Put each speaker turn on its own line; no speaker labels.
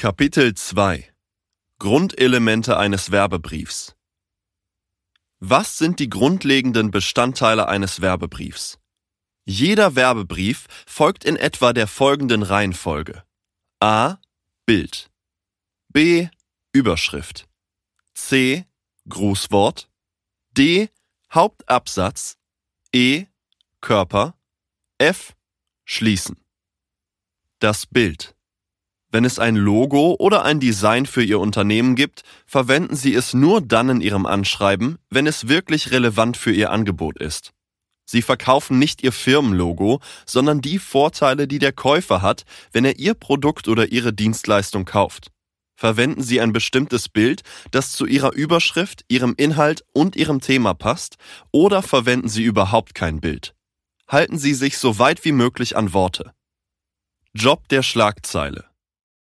Kapitel 2 Grundelemente eines Werbebriefs. Was sind die grundlegenden Bestandteile eines Werbebriefs? Jeder Werbebrief folgt in etwa der folgenden Reihenfolge: A. Bild, B. Überschrift, C. Grußwort, D. Hauptabsatz, E. Körper, F. Schließen. Das Bild. Wenn es ein Logo oder ein Design für Ihr Unternehmen gibt, verwenden Sie es nur dann in Ihrem Anschreiben, wenn es wirklich relevant für Ihr Angebot ist. Sie verkaufen nicht Ihr Firmenlogo, sondern die Vorteile, die der Käufer hat, wenn er Ihr Produkt oder Ihre Dienstleistung kauft. Verwenden Sie ein bestimmtes Bild, das zu Ihrer Überschrift, Ihrem Inhalt und Ihrem Thema passt, oder verwenden Sie überhaupt kein Bild. Halten Sie sich so weit wie möglich an Worte. Job der Schlagzeile.